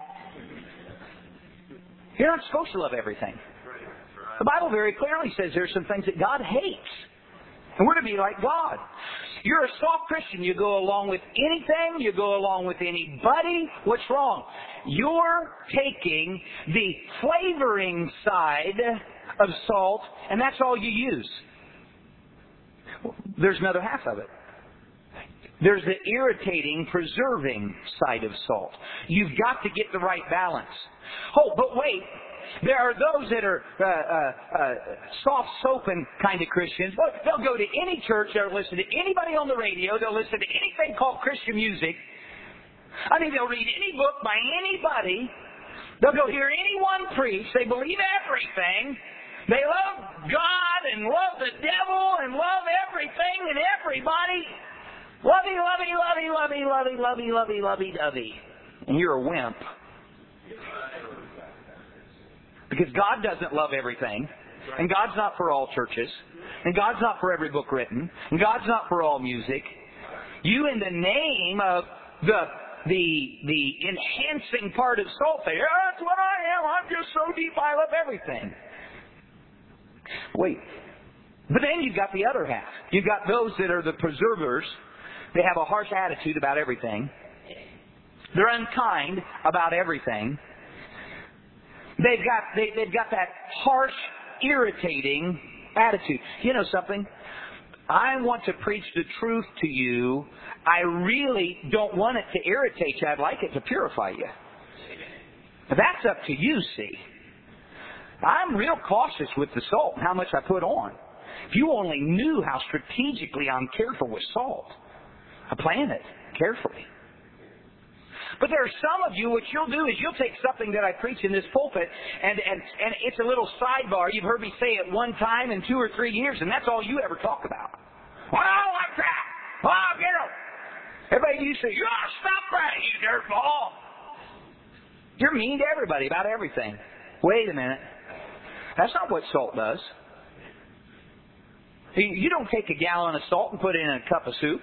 You're not supposed to love everything. The Bible very clearly says there's some things that God hates. And we're to be like God. You're a soft Christian. You go along with anything. You go along with anybody. What's wrong? You're taking the flavoring side of salt, and that's all you use. There's another half of it. There's the irritating, preserving side of salt. You've got to get the right balance. Oh, but wait. There are those that are uh, uh, uh, soft-soaping kind of Christians. Well, they'll go to any church. They'll listen to anybody on the radio. They'll listen to anything called Christian music. I mean, they'll read any book by anybody. They'll go hear anyone preach. They believe everything. They love God and love the devil and love everything and everybody. Lovey, lovey, lovey, lovey, lovey, lovey, lovey, lovey, dovey. And you're a wimp. Because God doesn't love everything. And God's not for all churches. And God's not for every book written. And God's not for all music. You, in the name of the the the enhancing part of salt, say, oh, that's what I am. I'm just so deep, I love everything. Wait. But then you've got the other half. You've got those that are the preservers. They have a harsh attitude about everything. They're unkind about everything. They've got they, they've got that harsh, irritating attitude. You know something? I want to preach the truth to you. I really don't want it to irritate you. I'd like it to purify you. That's up to you, see. I'm real cautious with the salt and how much I put on. If you only knew how strategically I'm careful with salt. I plan it carefully. But there are some of you, what you'll do is you'll take something that I preach in this pulpit, and, and, and it's a little sidebar. You've heard me say it one time in two or three years, and that's all you ever talk about. Well, I don't like that. Oh, get up. Everybody, you say, oh, stop that, you dirtball. You're mean to everybody about everything. Wait a minute. That's not what salt does. You don't take a gallon of salt and put it in a cup of soup.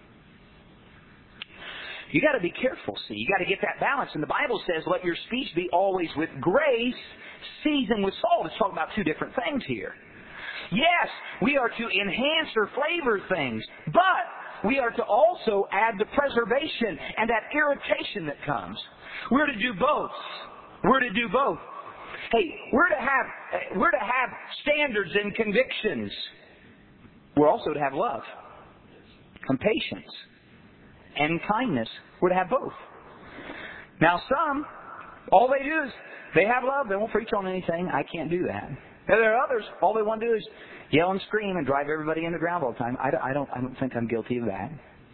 You got to be careful, see. You got to get that balance. And the Bible says, let your speech be always with grace, seasoned with salt. It's talking about two different things here. Yes, we are to enhance or flavor things, but we are to also add the preservation and that irritation that comes. We're to do both. We're to do both. Hey, we're to have we're to have standards and convictions. We're also to have love and patience and kindness. We're to have both. Now some, all they do is they have love. They won't preach on anything. I can't do that. And there are others, all they want to do is yell and scream and drive everybody in the ground all the time. I don't, I don't, I don't think I'm guilty of that.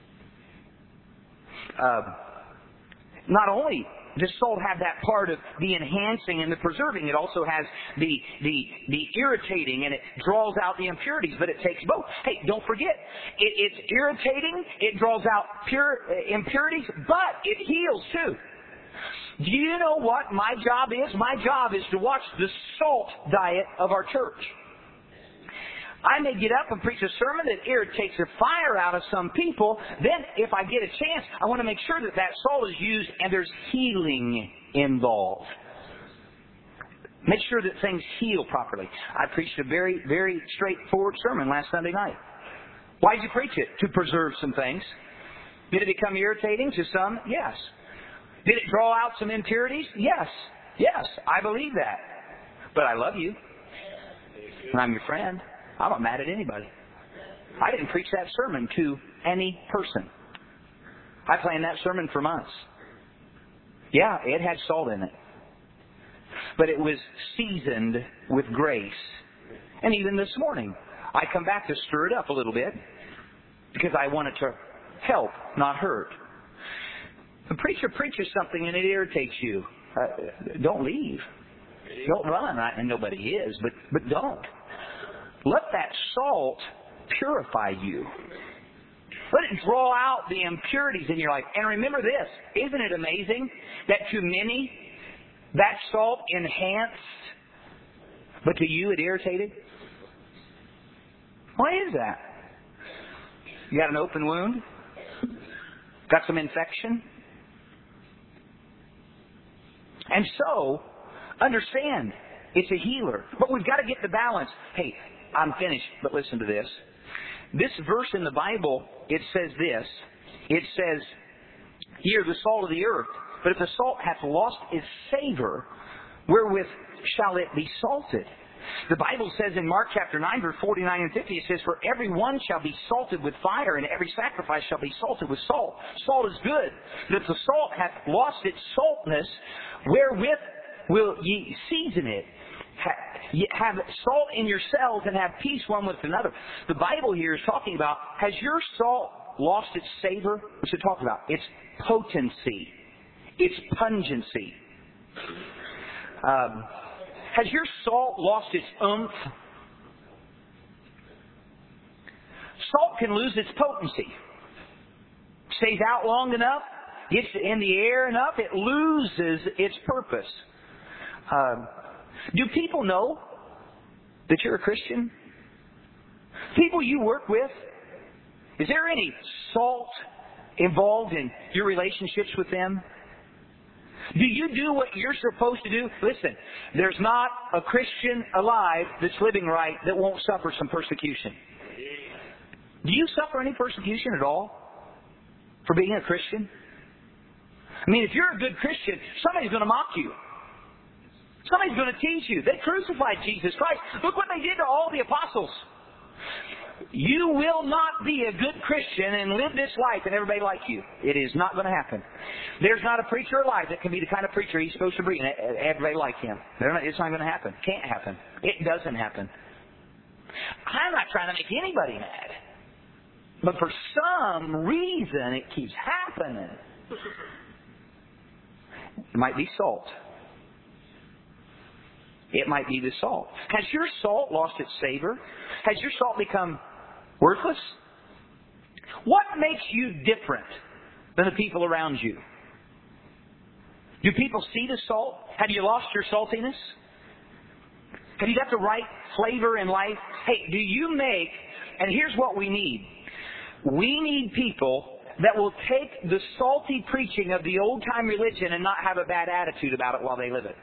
Uh, not only does salt have that part of the enhancing and the preserving, it also has the the the irritating, and it draws out the impurities, but it takes both. Hey, don't forget, it, it's irritating, it draws out pure uh, impurities, but it heals too. Do you know what my job is? My job is to watch the salt diet of our church. I may get up and preach a sermon that irritates the fire out of some people. Then, if I get a chance, I want to make sure that that salt is used and there's healing involved. Make sure that things heal properly. I preached a very, very straightforward sermon last Sunday night. Why did you preach it? To preserve some things. Did it become irritating to some? Yes. Did it draw out some impurities? Yes. Yes, I believe that. But I love you. And I'm your friend. I'm not mad at anybody. I didn't preach that sermon to any person. I planned that sermon for months. Yeah, it had salt in it. But it was seasoned with grace And even this morning, I come back to stir it up a little bit because I want it to help, not hurt. The preacher preaches something and it irritates you. Uh, don't leave. Don't run. I, and nobody is, but, but don't. Let that salt purify you. Let it draw out the impurities in your life. And remember this, isn't it amazing that to many that salt enhanced, but to you it irritated? Why is that? You got an open wound? Got some infection? And so, understand, it's a healer. But we've got to get the balance. Hey, I'm finished, but listen to this. This verse in the Bible, it says this. It says, "Ye are the salt of the earth, but if the salt hath lost its savor, wherewith shall it be salted?" The Bible says in Mark chapter nine, verse forty-nine and fifty, it says, "For every one shall be salted with fire, and every sacrifice shall be salted with salt." Salt is good. But if the salt hath lost its saltness, wherewith will ye season it? Have salt in yourselves and have peace one with another. The Bible here is talking about, has your salt lost its savor? What's it talking about? Its potency. Its pungency. Um, has your salt lost its oomph? Salt can lose its potency. Stays out long enough, gets in the air enough, it loses its purpose. Um, do people know that you're a Christian? People you work with, is there any salt involved in your relationships with them? Do you do what you're supposed to do? Listen, there's not a Christian alive that's living right that won't suffer some persecution. Do you suffer any persecution at all for being a Christian? I mean, if you're a good Christian, somebody's going to mock you. Somebody's going to tease you. They crucified Jesus Christ. Look what they did to all the apostles. You will not be a good Christian and live this life and everybody like you. It is not going to happen. There's not a preacher alive that can be the kind of preacher he's supposed to be and everybody like him. Not, it's not going to happen. Can't happen. It doesn't happen. I'm not trying to make anybody mad. But for some reason, it keeps happening. It might be salt. It might be the salt. Has your salt lost its savor? Has your salt become worthless? What makes you different than the people around you? Do people see the salt? Have you lost your saltiness? Have you got the right flavor in life? Hey, do you make, and here's what we need. We need people that will take the salty preaching of the old-time religion and not have a bad attitude about it while they live it.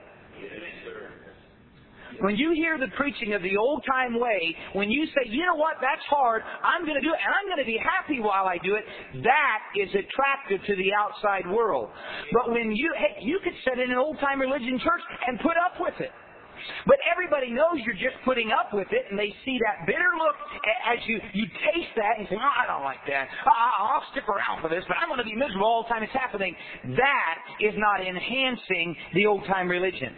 When you hear the preaching of the old-time way, when you say, you know what, that's hard, I'm going to do it, and I'm going to be happy while I do it, that is attractive to the outside world. But when you, hey, you could sit in an old-time religion church and put up with it. But everybody knows you're just putting up with it, and they see that bitter look as you, you taste that and say, oh, I don't like that. I'll stick around for this, but I'm going to be miserable all the time it's happening. That is not enhancing the old-time religion.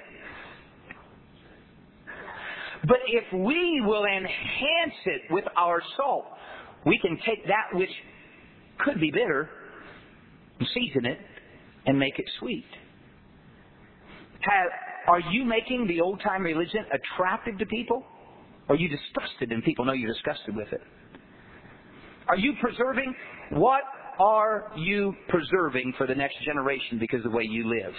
But if we will enhance it with our salt, we can take that which could be bitter and season it and make it sweet. Have, are you making the old-time religion attractive to people? Or are you disgusted and people know you're disgusted with it? Are you preserving? What are you preserving for the next generation because of the way you live?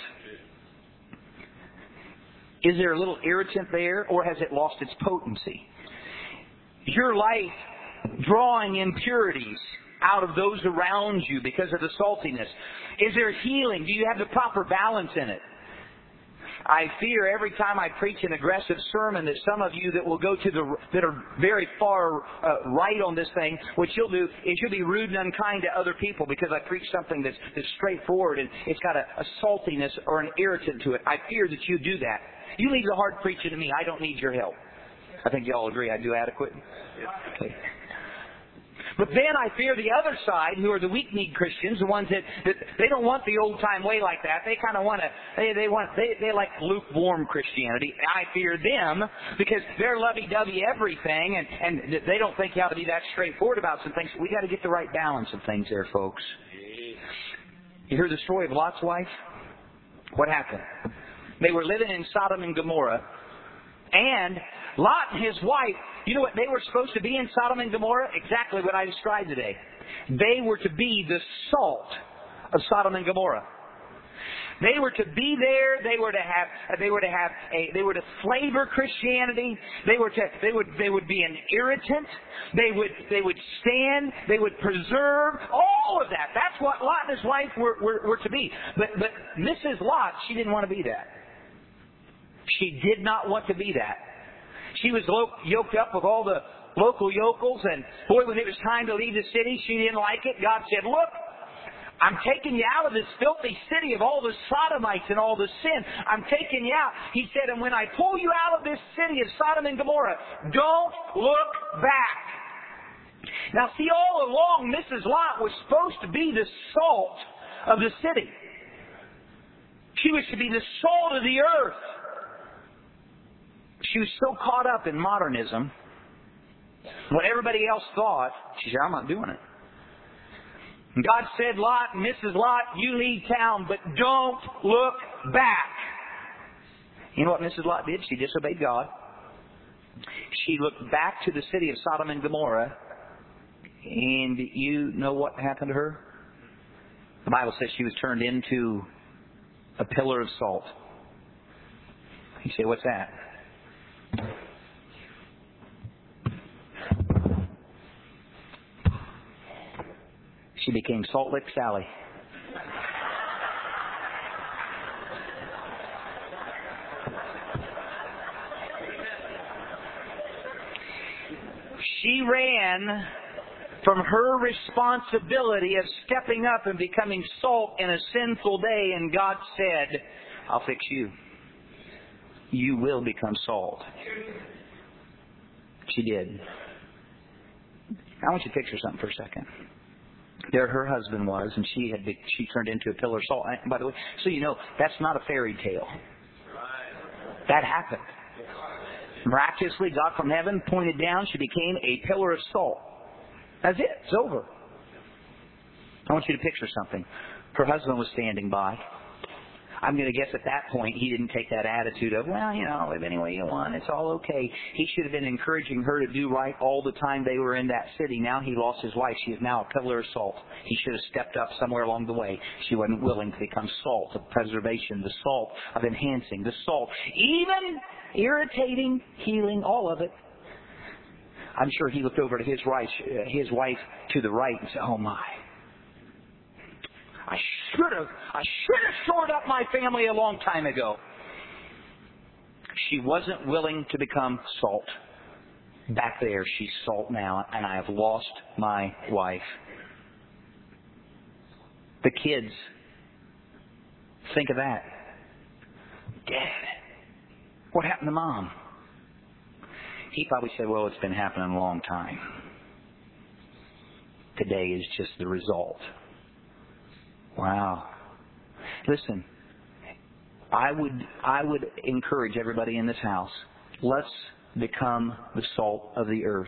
Is there a little irritant there, or has it lost its potency? Is your life drawing impurities out of those around you because of the saltiness? Is there healing? Do you have the proper balance in it? I fear every time I preach an aggressive sermon that some of you that will go to the that are very far uh, right on this thing, what you'll do is you'll be rude and unkind to other people because I preach something that's, that's straightforward and it's got a, a saltiness or an irritant to it. I fear that you do that. You leave the hard preaching to me. I don't need your help. I think you all agree I do adequate. Okay. But then I fear the other side, who are the weak-kneed Christians, the ones that, that they don't want the old-time way like that. They kind of want to, they, they want, they, they like lukewarm Christianity. I fear them because they're lovey-dovey everything, and, and they don't think you ought to be that straightforward about some things. We got to get the right balance of things there, folks. You hear the story of Lot's wife? What happened? They were living in Sodom and Gomorrah, and Lot and his wife, you know what they were supposed to be in Sodom and Gomorrah? Exactly what I described today. They were to be the salt of Sodom and Gomorrah. They were to be there. They were to have. They were to have a. They were to flavor Christianity. They were to. They would. They would be an irritant. They would. They would stand. They would preserve all of that. That's what Lot and his wife were, were, were to be. But but Missus Lot, she didn't want to be that. She did not want to be that. She was yoked up with all the local yokels, and boy, when it was time to leave the city, she didn't like it. God said, look, I'm taking you out of this filthy city of all the sodomites and all the sin. I'm taking you out. He said, and when I pull you out of this city of Sodom and Gomorrah, don't look back. Now see, all along, Missus Lot was supposed to be the salt of the city. She was to be the salt of the earth. She was so caught up in modernism, what everybody else thought, she said, I'm not doing it. And God said, Lot, Missus Lot, you leave town, but don't look back. You know what Missus Lot did? She disobeyed God. She looked back to the city of Sodom and Gomorrah, and you know what happened to her? The Bible says she was turned into a pillar of salt. You say, what's that? She became Salt Lick Sally. She ran from her responsibility of stepping up and becoming salt in a sinful day, and God said, I'll fix you. You will become salt. She did. I want you to picture something for a second. There her husband was, and she had been, she turned into a pillar of salt. And by the way, so you know, that's not a fairy tale. That happened. Miraculously, God from heaven pointed down. She became a pillar of salt. That's it. It's over. I want you to picture something. Her husband was standing by. I'm going to guess at that point he didn't take that attitude of, well, you know, live any way you want. It's all okay. He should have been encouraging her to do right all the time they were in that city. Now he lost his wife. She is now a pillar of salt. He should have stepped up somewhere along the way. She wasn't willing to become salt of preservation, the salt of enhancing, the salt, even irritating, healing, all of it. I'm sure he looked over to his right, his wife to the right and said, oh my. I should have, I should have shored up my family a long time ago. She wasn't willing to become salt. Back there, she's salt now, and I have lost my wife. The kids, think of that. Dad, what happened to Mom? He probably said, well, it's been happening a long time. Today is just the result. Wow. Listen, I would I would encourage everybody in this house, let's become the salt of the earth.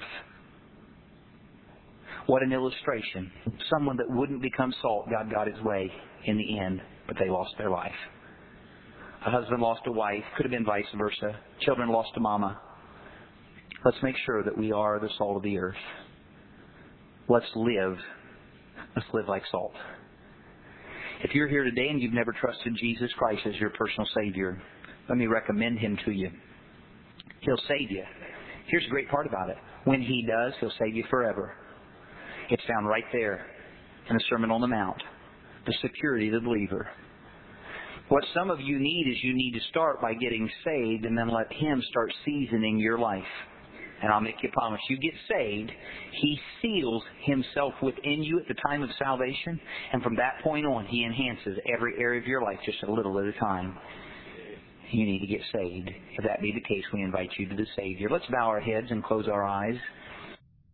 What an illustration. Someone that wouldn't become salt, God got his way in the end, but they lost their life. A husband lost a wife, could have been vice versa. Children lost a mama. Let's make sure that we are the salt of the earth. Let's live. Let's live like salt. If you're here today and you've never trusted Jesus Christ as your personal Savior, let me recommend Him to you. He'll save you. Here's the great part about it. When He does, He'll save you forever. It's found right there in the Sermon on the Mount. The security of the believer. What some of you need is you need to start by getting saved and then let Him start seasoning your life. And I'll make you a promise. You get saved, He seals Himself within you at the time of salvation. And from that point on, He enhances every area of your life just a little at a time. You need to get saved. If that be the case, we invite you to the Savior. Let's bow our heads and close our eyes.